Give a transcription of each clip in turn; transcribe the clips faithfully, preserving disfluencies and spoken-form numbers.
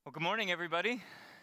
Well, good morning, everybody.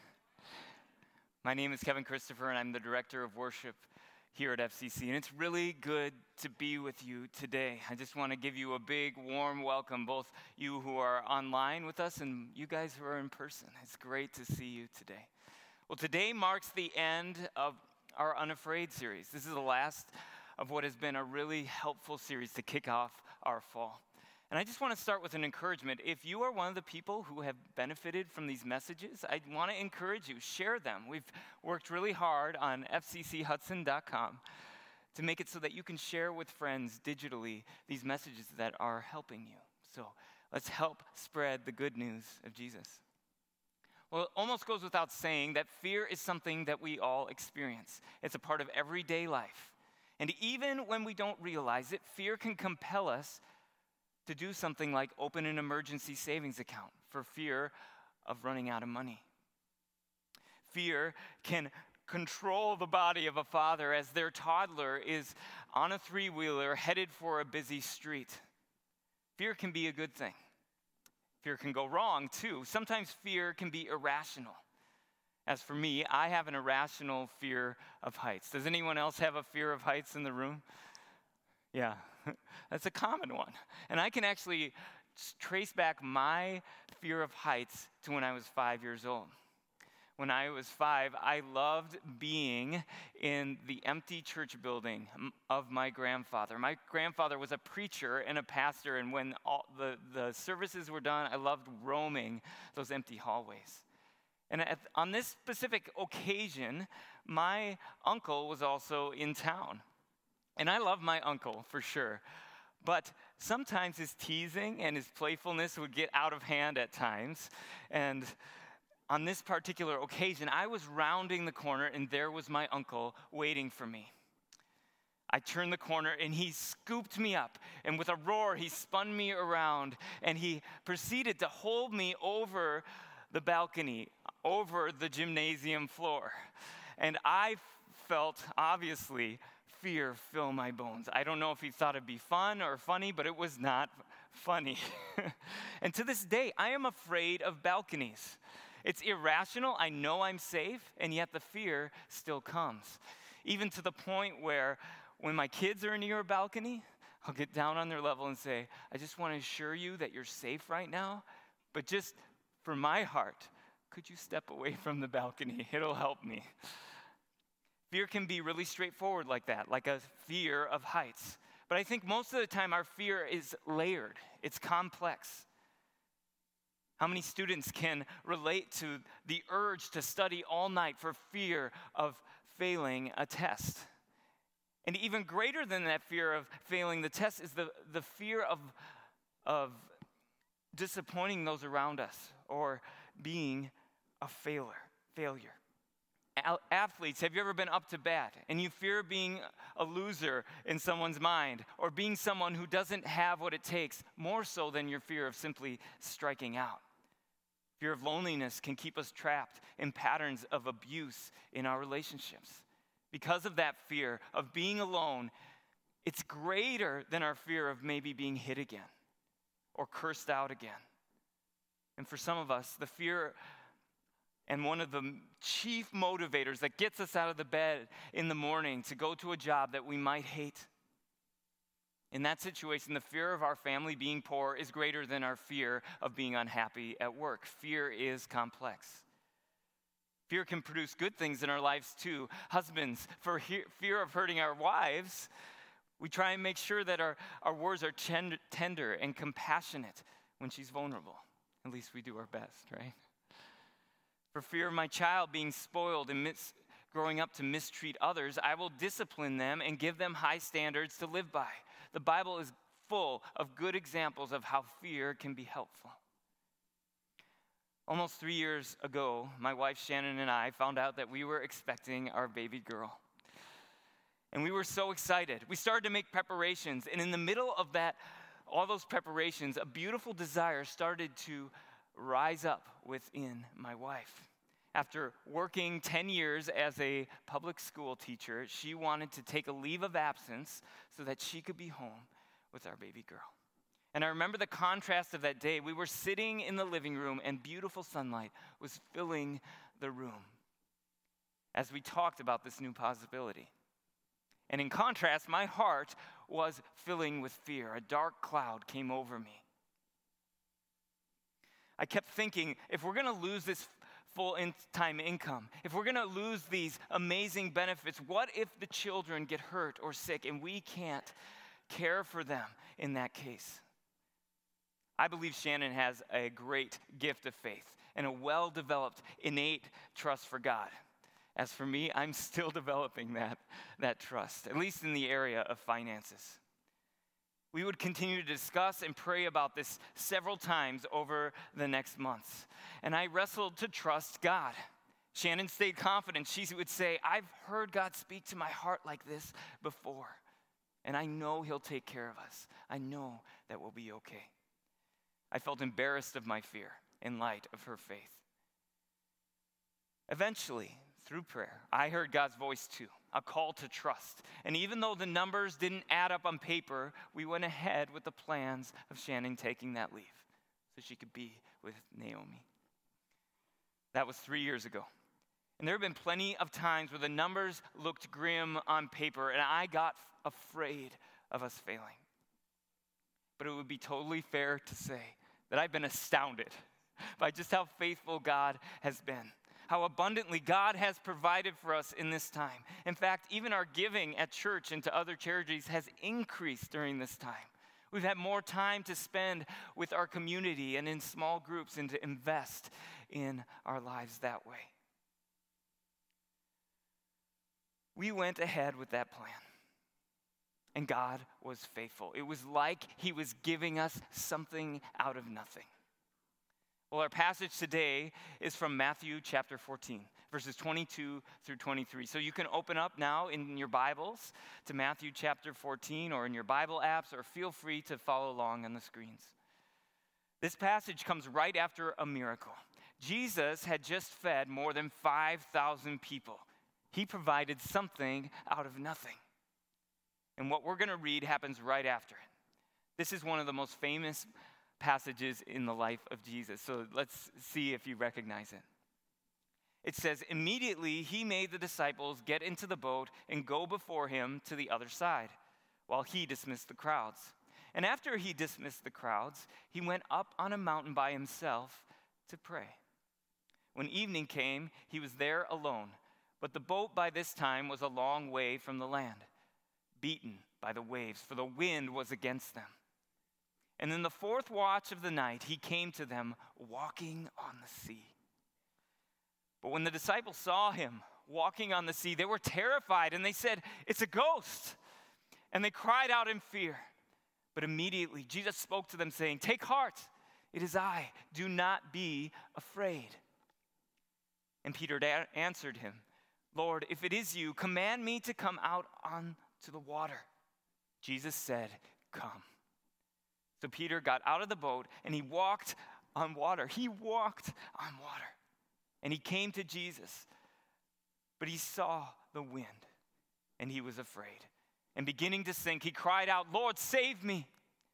My name is Kevin Christopher, and I'm the Director of Worship here at F C C, and it's really good to be with you today. I just want to give you a big, warm welcome, both you who are online with us and you guys who are in person. It's great to see you today. Well, today marks the end of our Unafraid series. This is the last of what has been a really helpful series to kick off our fall. And I just want to start with an encouragement. If you are one of the people who have benefited from these messages, I want to encourage you, share them. We've worked really hard on f c c hudson dot com to make it so that you can share with friends digitally these messages that are helping you. So let's help spread the good news of Jesus. Well, it almost goes without saying that fear is something that we all experience. It's a part of everyday life. And even when we don't realize it, fear can compel us to do something like open an emergency savings account for fear of running out of money. Fear can control the body of a father as their toddler is on a three-wheeler headed for a busy street. Fear can be a good thing. Fear can go wrong, too. Sometimes fear can be irrational. As for me, I have an irrational fear of heights. Does anyone else have a fear of heights in the room? Yeah, that's a common one. And I can actually trace back my fear of heights to when I was five years old. When I was five, I loved being in the empty church building of my grandfather. My grandfather was a preacher and a pastor, and when all the, the services were done, I loved roaming those empty hallways. And at, on this specific occasion, my uncle was also in town. And I love my uncle, for sure. But sometimes his teasing and his playfulness would get out of hand at times. And on this particular occasion, I was rounding the corner, and there was my uncle waiting for me. I turned the corner, and he scooped me up. And with a roar, he spun me around, and he proceeded to hold me over the balcony, over the gymnasium floor. And I felt, obviously, fear fill my bones. I don't know if he thought it'd be fun or funny, but it was not funny. And to this day, I am afraid of balconies. It's irrational. I know I'm safe, and yet the fear still comes. Even to the point where when my kids are near a balcony, I'll get down on their level and say, I just want to assure you that you're safe right now, but just for my heart, could you step away from the balcony? It'll help me. Fear can be really straightforward like that, like a fear of heights. But I think most of the time our fear is layered. It's complex. How many students can relate to the urge to study all night for fear of failing a test? And even greater than that fear of failing the test is the, the fear of, of disappointing those around us or being a failure. failure. Athletes, have you ever been up to bat and you fear being a loser in someone's mind or being someone who doesn't have what it takes more so than your fear of simply striking out? Fear of loneliness can keep us trapped in patterns of abuse in our relationships. Because of that fear of being alone, it's greater than our fear of maybe being hit again or cursed out again. And for some of us, the fear and one of the chief motivators that gets us out of the bed in the morning to go to a job that we might hate. In that situation, the fear of our family being poor is greater than our fear of being unhappy at work. Fear is complex. Fear can produce good things in our lives too. Husbands, for he- fear of hurting our wives, we try and make sure that our, our words are tend- tender and compassionate when she's vulnerable. At least we do our best, right? For fear of my child being spoiled and mis- growing up to mistreat others, I will discipline them and give them high standards to live by. The Bible is full of good examples of how fear can be helpful. Almost three years ago, my wife Shannon and I found out that we were expecting our baby girl. And we were so excited. We started to make preparations, and in the middle of that, all those preparations, a beautiful desire started to rise up within my wife. After working ten years as a public school teacher, she wanted to take a leave of absence so that she could be home with our baby girl. And I remember the contrast of that day. We were sitting in the living room, and beautiful sunlight was filling the room as we talked about this new possibility. And in contrast, my heart was filling with fear. A dark cloud came over me. I kept thinking, if we're going to lose this full-time income, if we're going to lose these amazing benefits, what if the children get hurt or sick and we can't care for them in that case? I believe Shannon has a great gift of faith and a well-developed, innate trust for God. As for me, I'm still developing that, that trust, at least in the area of finances. We would continue to discuss and pray about this several times over the next months. And I wrestled to trust God. Shannon stayed confident. She would say, I've heard God speak to my heart like this before. And I know he'll take care of us. I know that we'll be okay. I felt embarrassed of my fear in light of her faith. Eventually, through prayer, I heard God's voice too, a call to trust. And even though the numbers didn't add up on paper, we went ahead with the plans of Shannon taking that leave so she could be with Naomi. That was three years ago. And there have been plenty of times where the numbers looked grim on paper, and I got afraid of us failing. But it would be totally fair to say that I've been astounded by just how faithful God has been, how abundantly God has provided for us in this time. In fact, even our giving at church and to other charities has increased during this time. We've had more time to spend with our community and in small groups and to invest in our lives that way. We went ahead with that plan. And God was faithful. It was like he was giving us something out of nothing. Well, our passage today is from Matthew chapter fourteen, verses twenty-two through twenty-three. So you can open up now in your Bibles to Matthew chapter fourteen or in your Bible apps, or feel free to follow along on the screens. This passage comes right after a miracle. Jesus had just fed more than five thousand people. He provided something out of nothing. And what we're going to read happens right after it. This is one of the most famous passages in the life of Jesus. So let's see if you recognize it. It says, immediately he made the disciples get into the boat and go before him to the other side, while he dismissed the crowds. And after he dismissed the crowds, he went up on a mountain by himself to pray. When evening came, he was there alone, but the boat by this time was a long way from the land, beaten by the waves, for the wind was against them. And in the fourth watch of the night, he came to them walking on the sea. But when the disciples saw him walking on the sea, they were terrified, and they said, it's a ghost. And they cried out in fear. But immediately Jesus spoke to them, saying, take heart, it is I, do not be afraid. And Peter da- answered him, Lord, if it is you, command me to come out on to the water. Jesus said, come. So Peter got out of the boat and he walked on water. He walked on water. And he came to Jesus. But he saw the wind and he was afraid. And beginning to sink, he cried out, Lord, save me.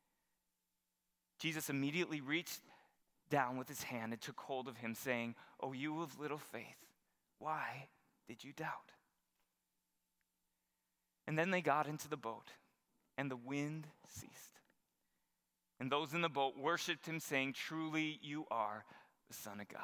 Jesus immediately reached down with his hand and took hold of him, saying, oh, you of little faith, why did you doubt? And then they got into the boat, and the wind ceased. And those in the boat worshiped him, saying, truly you are the Son of God.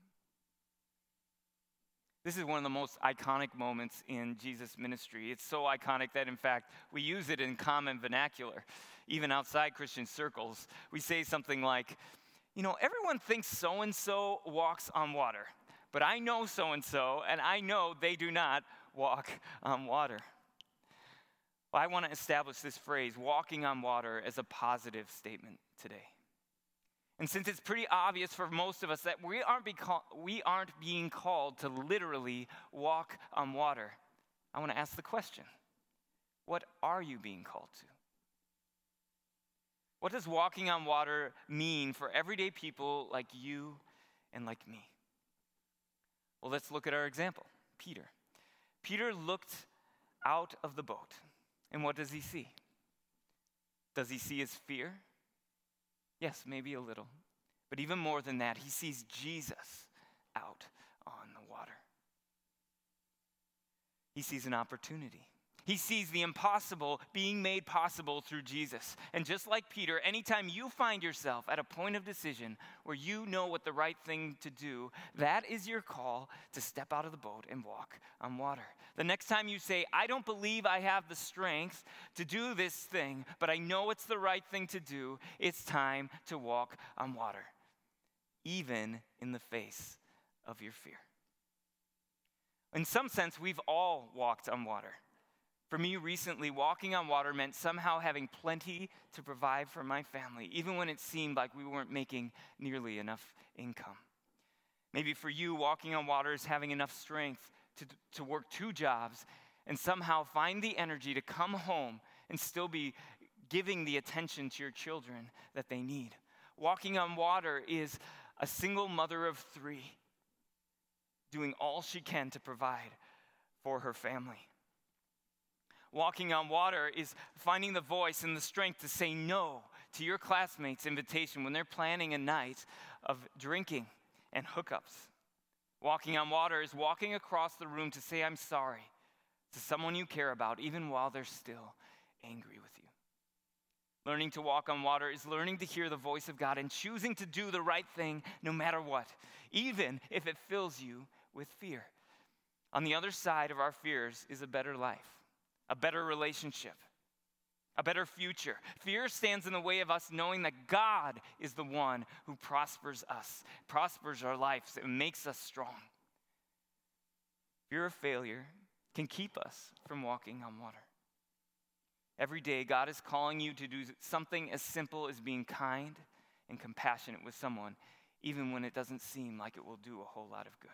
This is one of the most iconic moments in Jesus' ministry. It's so iconic that, in fact, we use it in common vernacular. Even outside Christian circles, we say something like, you know, everyone thinks so-and-so walks on water, but I know so-and-so, and I know they do not walk on water. Well, I want to establish this phrase, walking on water, as a positive statement today. And since it's pretty obvious for most of us that we aren't, be call- we aren't being called to literally walk on water, I want to ask the question, what are you being called to? What does walking on water mean for everyday people like you and like me? Well, let's look at our example, Peter. Peter looked out of the boat. And what does he see? Does he see his fear? Yes, maybe a little. But even more than that, he sees Jesus out on the water. He sees an opportunity. He sees the impossible being made possible through Jesus. And just like Peter, anytime you find yourself at a point of decision where you know what the right thing to do, that is your call to step out of the boat and walk on water. The next time you say, I don't believe I have the strength to do this thing, but I know it's the right thing to do, it's time to walk on water, even in the face of your fear. In some sense, we've all walked on water. For me recently, walking on water meant somehow having plenty to provide for my family, even when it seemed like we weren't making nearly enough income. Maybe for you, walking on water is having enough strength to, to work two jobs and somehow find the energy to come home and still be giving the attention to your children that they need. Walking on water is a single mother of three doing all she can to provide for her family. Walking on water is finding the voice and the strength to say no to your classmates' invitation when they're planning a night of drinking and hookups. Walking on water is walking across the room to say I'm sorry to someone you care about, even while they're still angry with you. Learning to walk on water is learning to hear the voice of God and choosing to do the right thing no matter what, even if it fills you with fear. On the other side of our fears is a better life. A better relationship, a better future. Fear stands in the way of us knowing that God is the one who prospers us, prospers our lives, and makes us strong. Fear of failure can keep us from walking on water. Every day, God is calling you to do something as simple as being kind and compassionate with someone, even when it doesn't seem like it will do a whole lot of good.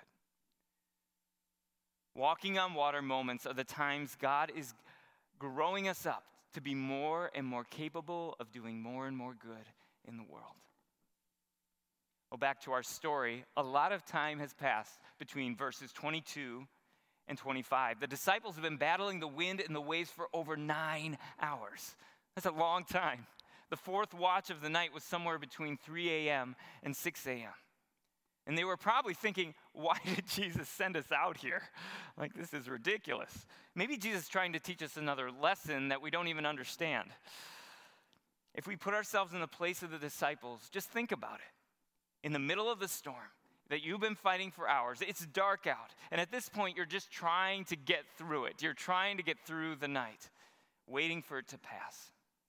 Walking on water moments are the times God is growing us up to be more and more capable of doing more and more good in the world. Well, back to our story, a lot of time has passed between verses twenty-two and twenty-five. The disciples have been battling the wind and the waves for over nine hours. That's a long time. The fourth watch of the night was somewhere between three a.m. and six a.m. And they were probably thinking, why did Jesus send us out here? Like, this is ridiculous. Maybe Jesus is trying to teach us another lesson that we don't even understand. If we put ourselves in the place of the disciples, just think about it. In the middle of the storm that you've been fighting for hours, it's dark out. And at this point, you're just trying to get through it. You're trying to get through the night, waiting for it to pass.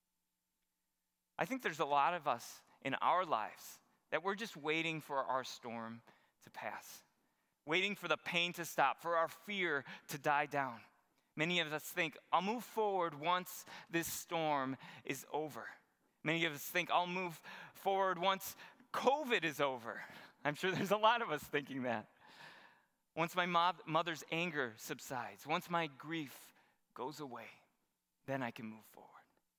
I think there's a lot of us in our lives that we're just waiting for our storm to pass, waiting for the pain to stop, for our fear to die down. Many of us think, I'll move forward once this storm is over. Many of us think, I'll move forward once COVID is over. I'm sure there's a lot of us thinking that. Once my mo- mother's anger subsides, once my grief goes away, then I can move forward.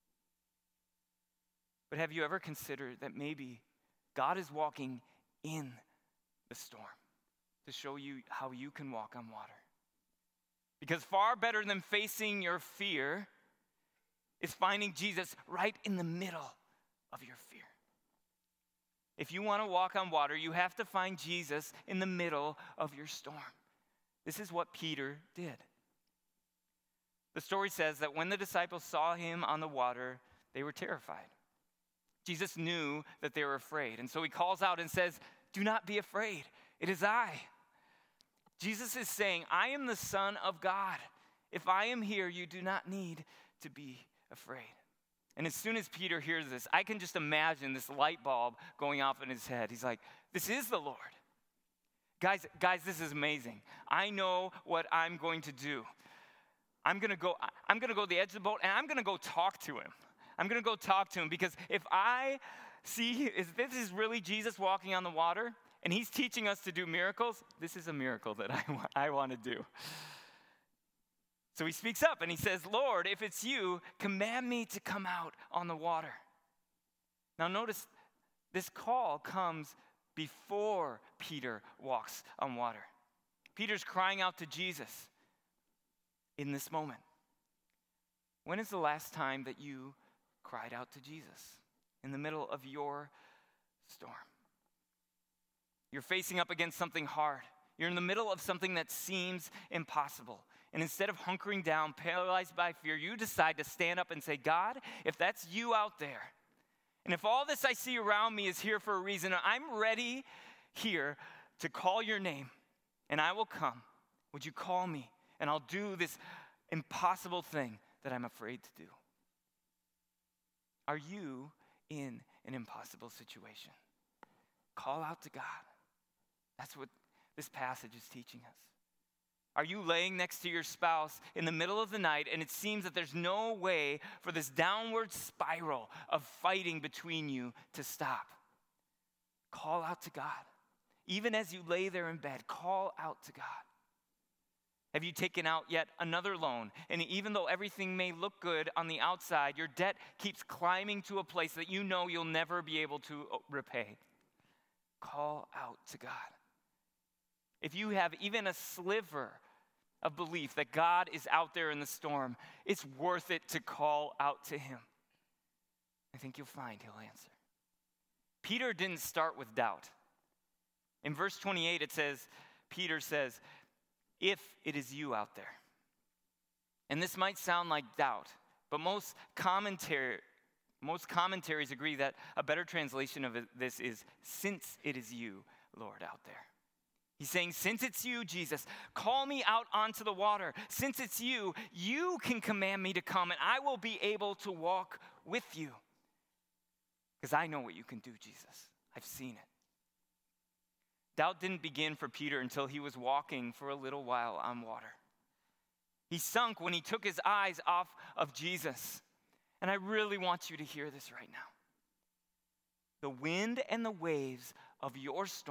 But have you ever considered that maybe God is walking in the storm to show you how you can walk on water? Because far better than facing your fear is finding Jesus right in the middle of your fear. If you want to walk on water, you have to find Jesus in the middle of your storm. This is what Peter did. The story says that when the disciples saw him on the water, they were terrified. Jesus knew that they were afraid, and so he calls out and says, do not be afraid, it is I. Jesus is saying, I am the Son of God. If I am here, you do not need to be afraid. And as soon as Peter hears this, I can just imagine this light bulb going off in his head. He's like, this is the Lord. Guys, guys, this is amazing. I know what I'm going to do. I'm going to go, I'm going to go to the edge of the boat, and I'm going to go talk to him. I'm going to go talk to him, because if I see, if this is really Jesus walking on the water and he's teaching us to do miracles, this is a miracle that I, wa- I want to do. So he speaks up and he says, Lord, if it's you, command me to come out on the water. Now notice this call comes before Peter walks on water. Peter's crying out to Jesus in this moment. When is the last time that you cried out to Jesus in the middle of your storm. You're facing up against something hard. You're in the middle of something that seems impossible. And instead of hunkering down, paralyzed by fear, you decide to stand up and say, God, if that's you out there, and if all this I see around me is here for a reason, I'm ready here to call your name, and I will come. Would you call me? And I'll do this impossible thing that I'm afraid to do. Are you in an impossible situation? Call out to God. That's what this passage is teaching us. Are you laying next to your spouse in the middle of the night and it seems that there's no way for this downward spiral of fighting between you to stop? Call out to God. Even as you lay there in bed, call out to God. Have you taken out yet another loan? And even though everything may look good on the outside, your debt keeps climbing to a place that you know you'll never be able to repay. Call out to God. If you have even a sliver of belief that God is out there in the storm, it's worth it to call out to him. I think you'll find he'll answer. Peter didn't start with doubt. In verse twenty-eight, it says, Peter says, if it is you out there. And this might sound like doubt, but most commentary, most commentaries agree that a better translation of this is, since it is you, Lord, out there. He's saying, since it's you, Jesus, call me out onto the water. Since it's you, you can command me to come, and I will be able to walk with you. Because I know what you can do, Jesus. I've seen it. Doubt didn't begin for Peter until he was walking for a little while on water. He sunk when he took his eyes off of Jesus. And I really want you to hear this right now. The wind and the waves of your storm,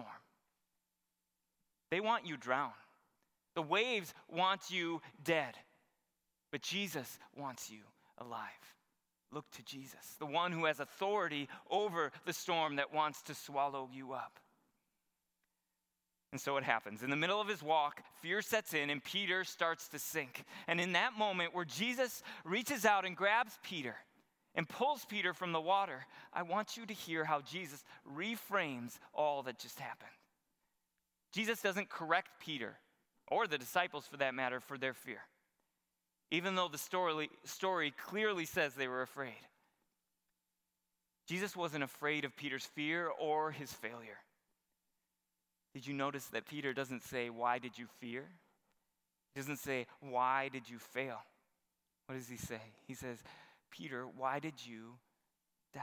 they want you drowned. The waves want you dead. But Jesus wants you alive. Look to Jesus, the one who has authority over the storm that wants to swallow you up. And so it happens. In the middle of his walk, fear sets in and Peter starts to sink. And in that moment where Jesus reaches out and grabs Peter and pulls Peter from the water, I want you to hear how Jesus reframes all that just happened. Jesus doesn't correct Peter, or the disciples for that matter, for their fear, even though the story, story clearly says they were afraid. Jesus wasn't afraid of Peter's fear or his failure. Did you notice that Peter doesn't say, why did you fear? He doesn't say, why did you fail? What does he say? He says, Peter, why did you doubt?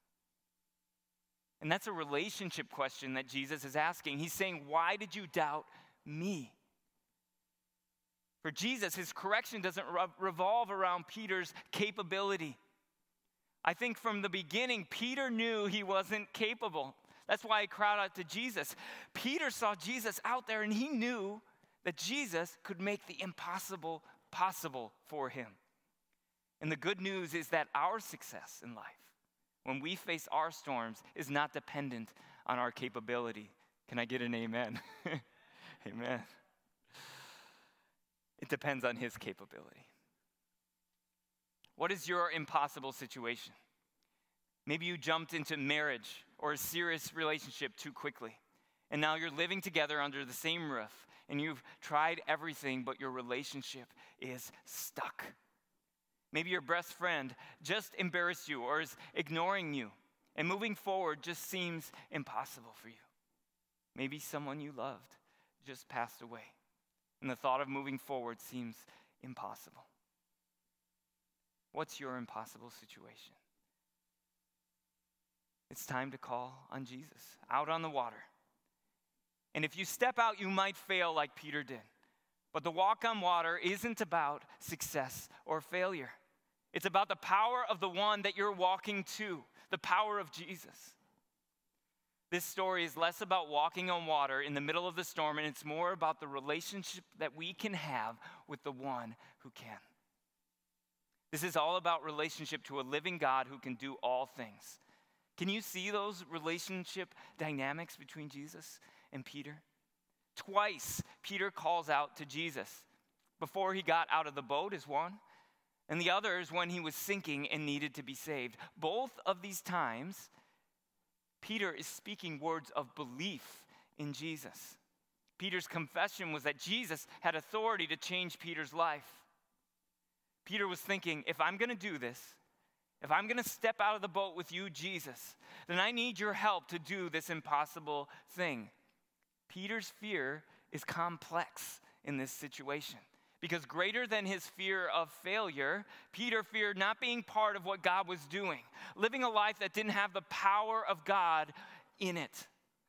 And that's a relationship question that Jesus is asking. He's saying, why did you doubt me? For Jesus, his correction doesn't re- revolve around Peter's capability. I think from the beginning, Peter knew he wasn't capable. That's why he cried out to Jesus. Peter saw Jesus out there and he knew that Jesus could make the impossible possible for him. And the good news is that our success in life, when we face our storms, is not dependent on our capability. Can I get an amen? Amen. It depends on his capability. What is your impossible situation? Maybe you jumped into marriage or a serious relationship too quickly, and now you're living together under the same roof, and you've tried everything, but your relationship is stuck. Maybe your best friend just embarrassed you or is ignoring you, and moving forward just seems impossible for you. Maybe someone you loved just passed away, and the thought of moving forward seems impossible. What's your impossible situation? It's time to call on Jesus, out on the water. And if you step out, you might fail like Peter did. But the walk on water isn't about success or failure. It's about the power of the one that you're walking to, the power of Jesus. This story is less about walking on water in the middle of the storm, and it's more about the relationship that we can have with the one who can. This is all about relationship to a living God who can do all things. Can you see those relationship dynamics between Jesus and Peter? Twice, Peter calls out to Jesus. Before he got out of the boat is one, and the other is when he was sinking and needed to be saved. Both of these times, Peter is speaking words of belief in Jesus. Peter's confession was that Jesus had authority to change Peter's life. Peter was thinking, if I'm going to do this, if I'm going to step out of the boat with you, Jesus, then I need your help to do this impossible thing. Peter's fear is complex in this situation because greater than his fear of failure, Peter feared not being part of what God was doing, living a life that didn't have the power of God in it.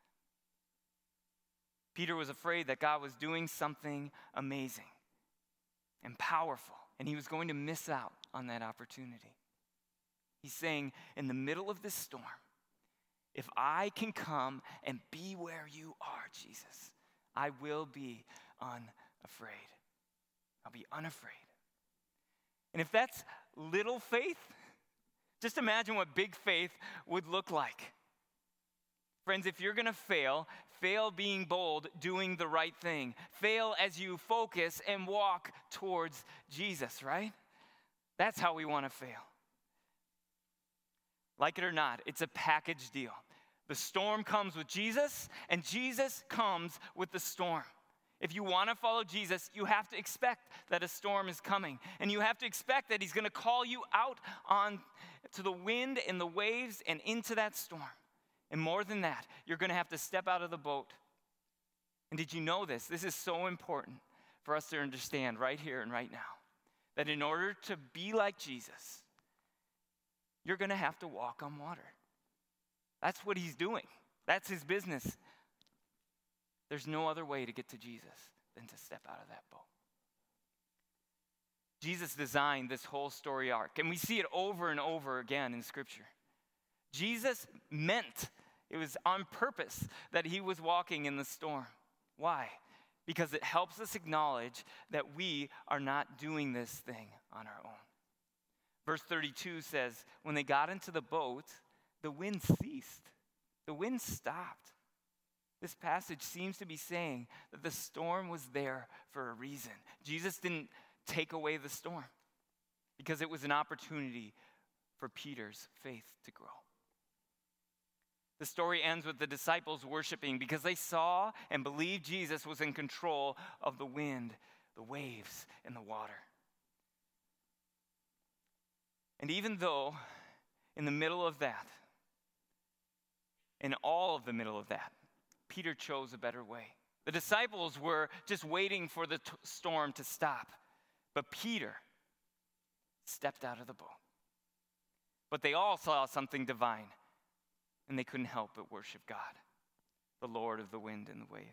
Peter was afraid that God was doing something amazing and powerful, and he was going to miss out on that opportunity. He's saying, in the middle of this storm, if I can come and be where you are, Jesus, I will be unafraid. I'll be unafraid. And if that's little faith, just imagine what big faith would look like. Friends, if you're going to fail, fail being bold, doing the right thing. Fail as you focus and walk towards Jesus, right? That's how we want to fail. Like it or not, it's a package deal. The storm comes with Jesus, and Jesus comes with the storm. If you want to follow Jesus, you have to expect that a storm is coming. And you have to expect that he's going to call you out on to the wind and the waves and into that storm. And more than that, you're going to have to step out of the boat. And did you know this? This is so important for us to understand right here and right now. That in order to be like Jesus, you're going to have to walk on water. That's what he's doing. That's his business. There's no other way to get to Jesus than to step out of that boat. Jesus designed this whole story arc, and we see it over and over again in Scripture. Jesus meant, it was on purpose, that he was walking in the storm. Why? Because it helps us acknowledge that we are not doing this thing on our own. Verse thirty-two says, when they got into the boat, the wind ceased. The wind stopped. This passage seems to be saying that the storm was there for a reason. Jesus didn't take away the storm because it was an opportunity for Peter's faith to grow. The story ends with the disciples worshiping because they saw and believed Jesus was in control of the wind, the waves, and the water. And even though in the middle of that, in all of the middle of that, Peter chose a better way. The disciples were just waiting for the t- storm to stop, but Peter stepped out of the boat. But they all saw something divine, and they couldn't help but worship God, the Lord of the wind and the waves.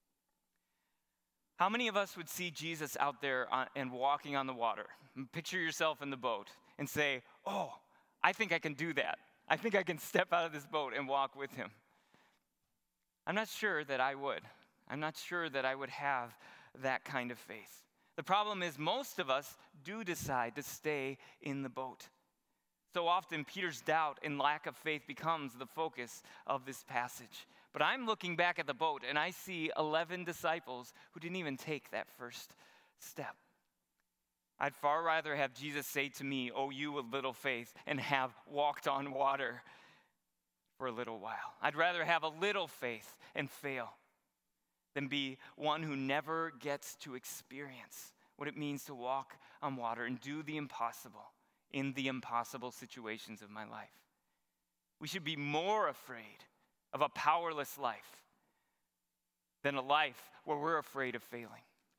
How many of us would see Jesus out there on, and walking on the water? Picture yourself in the boat and say, oh, I think I can do that. I think I can step out of this boat and walk with him. I'm not sure that I would. I'm not sure that I would have that kind of faith. The problem is most of us do decide to stay in the boat. So often Peter's doubt and lack of faith becomes the focus of this passage. But I'm looking back at the boat and I see eleven disciples who didn't even take that first step. I'd far rather have Jesus say to me, oh, you with little faith, and have walked on water for a little while. I'd rather have a little faith and fail than be one who never gets to experience what it means to walk on water and do the impossible in the impossible situations of my life. We should be more afraid of a powerless life than a life where we're afraid of failing.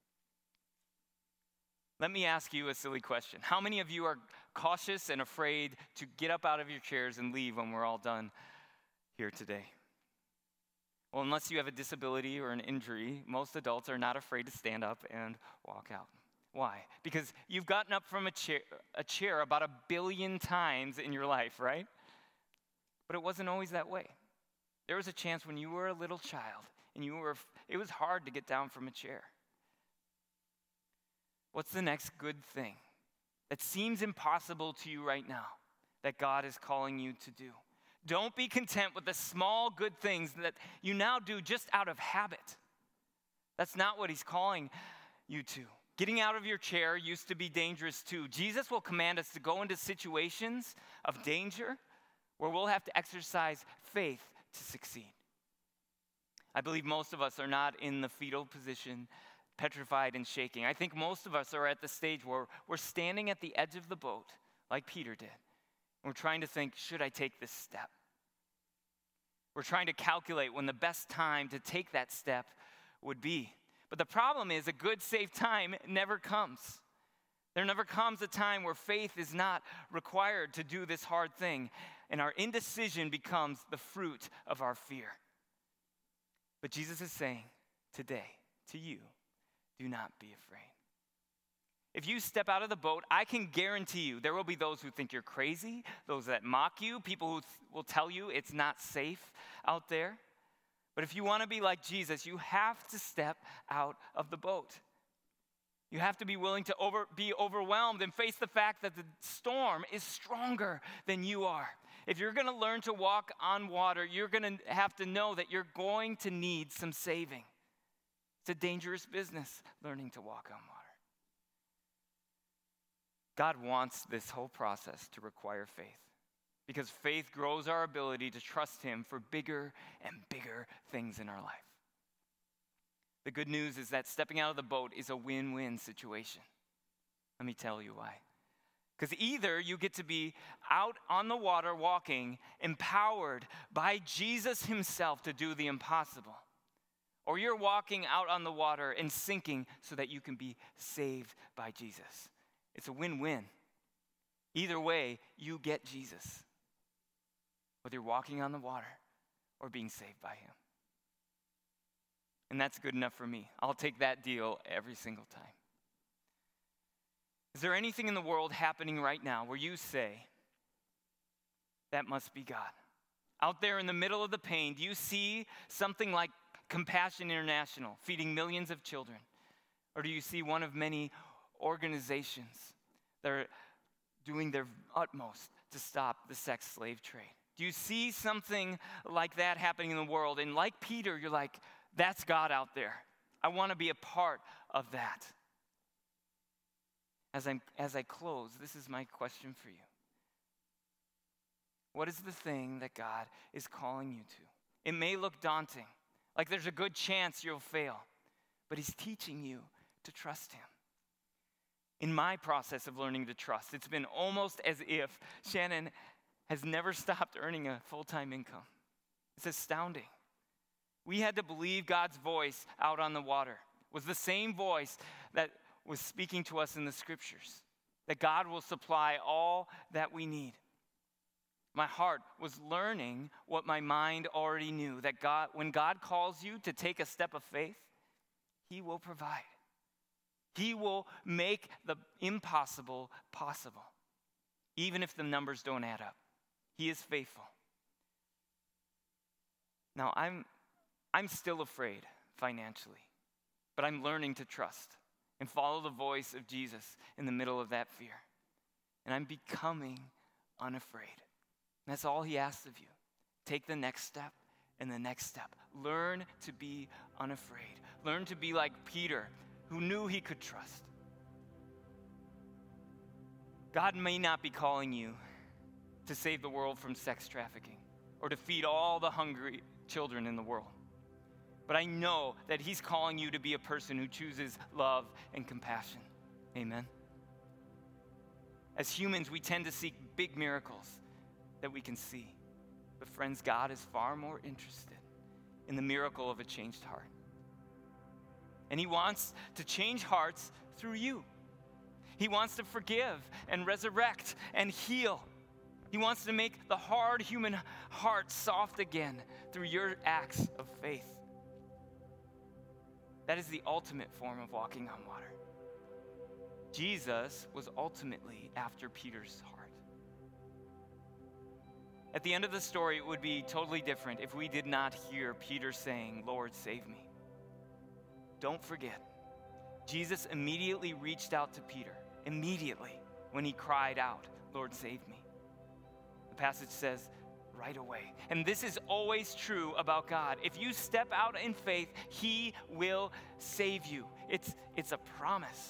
Let me ask you a silly question. How many of you are cautious and afraid to get up out of your chairs and leave when we're all done here today? Well, unless you have a disability or an injury, most adults are not afraid to stand up and walk out. Why? Because you've gotten up from a chair, a chair about a billion times in your life, right? But it wasn't always that way. There was a chance when you were a little child and you were, it was hard to get down from a chair. What's the next good thing that seems impossible to you right now that God is calling you to do? Don't be content with the small good things that you now do just out of habit. That's not what he's calling you to. Getting out of your chair used to be dangerous too. Jesus will command us to go into situations of danger where we'll have to exercise faith to succeed. I believe most of us are not in the fetal position, petrified and shaking. I think most of us are at the stage where we're standing at the edge of the boat, like Peter did. And we're trying to think, should I take this step? We're trying to calculate when the best time to take that step would be. But the problem is a good, safe time never comes. There never comes a time where faith is not required to do this hard thing, and our indecision becomes the fruit of our fear. But Jesus is saying today to you, do not be afraid. If you step out of the boat, I can guarantee you there will be those who think you're crazy, those that mock you, people who th- will tell you it's not safe out there. But if you want to be like Jesus, you have to step out of the boat. You have to be willing to over, be overwhelmed and face the fact that the storm is stronger than you are. If you're going to learn to walk on water, you're going to have to know that you're going to need some saving. It's a dangerous business, learning to walk on water. God wants this whole process to require faith, because faith grows our ability to trust him for bigger and bigger things in our life. The good news is that stepping out of the boat is a win-win situation. Let me tell you why. Because either you get to be out on the water walking, empowered by Jesus himself to do the impossible, or you're walking out on the water and sinking so that you can be saved by Jesus. It's a win-win. Either way, you get Jesus, whether you're walking on the water or being saved by him. And that's good enough for me. I'll take that deal every single time. Is there anything in the world happening right now where you say, that must be God? Out there in the middle of the pain, do you see something like Compassion International feeding millions of children? Or do you see one of many organizations that are doing their utmost to stop the sex slave trade? Do you see something like that happening in the world? And like Peter, you're like, that's God out there. I want to be a part of that. As I as I close, this is my question for you. What is the thing that God is calling you to? It may look daunting, like there's a good chance you'll fail, but he's teaching you to trust him. In my process of learning to trust, it's been almost as if Shannon has never stopped earning a full-time income. It's astounding. We had to believe God's voice out on the water was the same voice that was speaking to us in the scriptures, that God will supply all that we need. My heart was learning what my mind already knew, that God, when God calls you to take a step of faith, he will provide. He will make the impossible possible, even if the numbers don't add up. He is faithful. Now, I'm I'm still afraid financially, but I'm learning to trust and follow the voice of Jesus in the middle of that fear. And I'm becoming unafraid. And that's all he asks of you. Take the next step and the next step. Learn to be unafraid. Learn to be like Peter, who knew he could trust. God may not be calling you to save the world from sex trafficking or to feed all the hungry children in the world. But I know that he's calling you to be a person who chooses love and compassion. Amen. As humans, we tend to seek big miracles that we can see. But friends, God is far more interested in the miracle of a changed heart. And he wants to change hearts through you. He wants to forgive and resurrect and heal. He wants to make the hard human heart soft again through your acts of faith. That is the ultimate form of walking on water. Jesus was ultimately after Peter's heart. At the end of the story, it would be totally different if we did not hear Peter saying, "Lord, save me." Don't forget, Jesus immediately reached out to Peter, immediately when he cried out, "Lord, save me." The passage says, right away. And this is always true about God. If you step out in faith, he will save you. It's, it's a promise.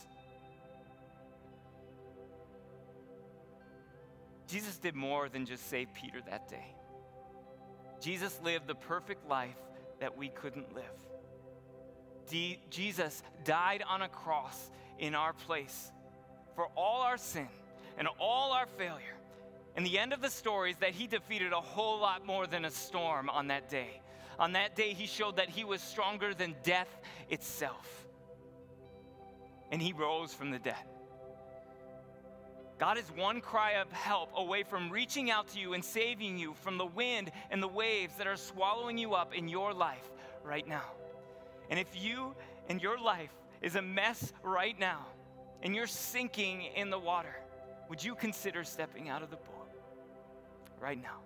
Jesus did more than just save Peter that day. Jesus lived the perfect life that we couldn't live. D- Jesus died on a cross in our place for all our sin and all our failure. And the end of the story is that he defeated a whole lot more than a storm on that day. On that day, he showed that he was stronger than death itself. And he rose from the dead. God is one cry of help away from reaching out to you and saving you from the wind and the waves that are swallowing you up in your life right now. And if you and your life is a mess right now and you're sinking in the water, would you consider stepping out of the boat right now?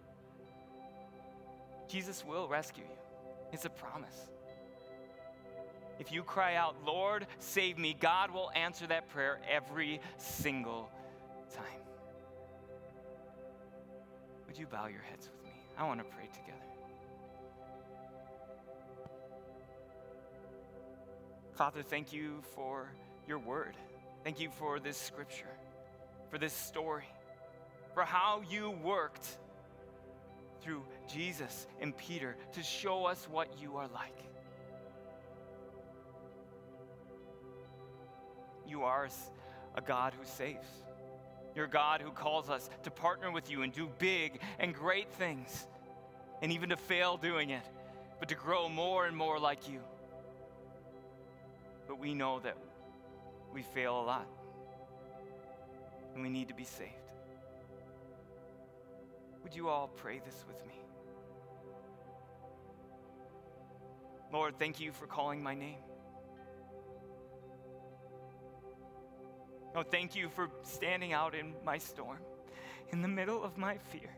Jesus will rescue you. It's a promise. If you cry out, Lord, save me, God will answer that prayer every single time. Would you bow your heads with me? I want to pray together. Father, thank you for your word. Thank you for this scripture, for this story, for how you worked through Jesus and Peter to show us what you are like. You are a God who saves. You're a God who calls us to partner with you and do big and great things, and even to fail doing it, but to grow more and more like you. But we know that we fail a lot, and we need to be saved. Would you all pray this with me? Lord, thank you for calling my name. Oh, thank you for standing out in my storm, in the middle of my fear.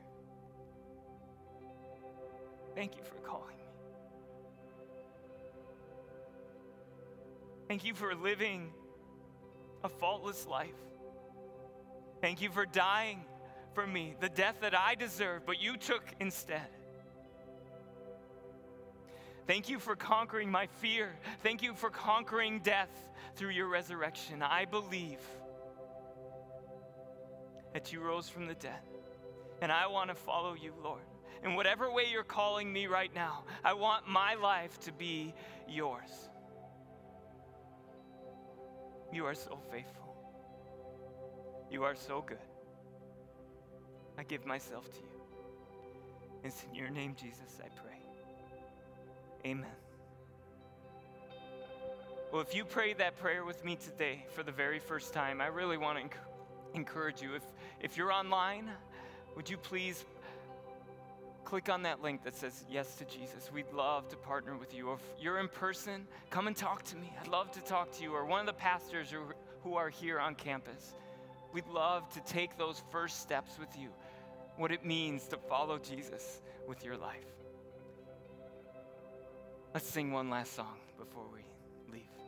Thank you for calling me. Thank you for living a faultless life. Thank you for dying for me, the death that I deserved, but you took instead. Thank you for conquering my fear. Thank you for conquering death through your resurrection. I believe that you rose from the dead, and I want to follow you, Lord. In whatever way you're calling me right now, I want my life to be yours. You are so faithful. You are so good. I give myself to you. It's in your name, Jesus, I pray. Amen. Well, if you prayed that prayer with me today for the very first time, I really want to enc- encourage you. If, if you're online, would you please click on that link that says yes to Jesus? We'd love to partner with you. Or if you're in person, come and talk to me. I'd love to talk to you, or one of the pastors who, who are here on campus. We'd love to take those first steps with you, what it means to follow Jesus with your life. Let's sing one last song before we leave.